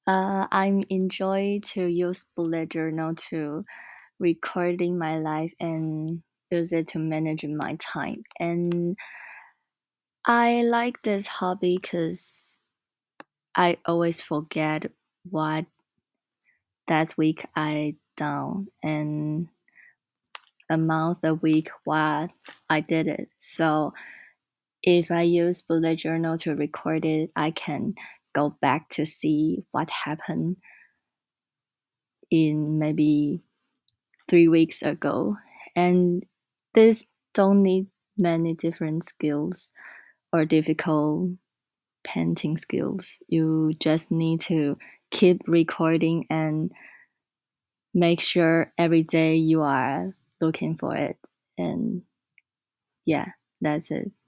I'm enjoy to use bullet journal to recording my life and use it to manage my time. And I like this hobby because I always forget what that week I done and a month, a week, what I did it. So if I use bullet journal to record it, I can go back to see what happened in maybe 3 weeks ago. And this don't need many different skills or difficult painting skills. You just need to keep recording and make sure every day you are looking for it. And yeah, that's it.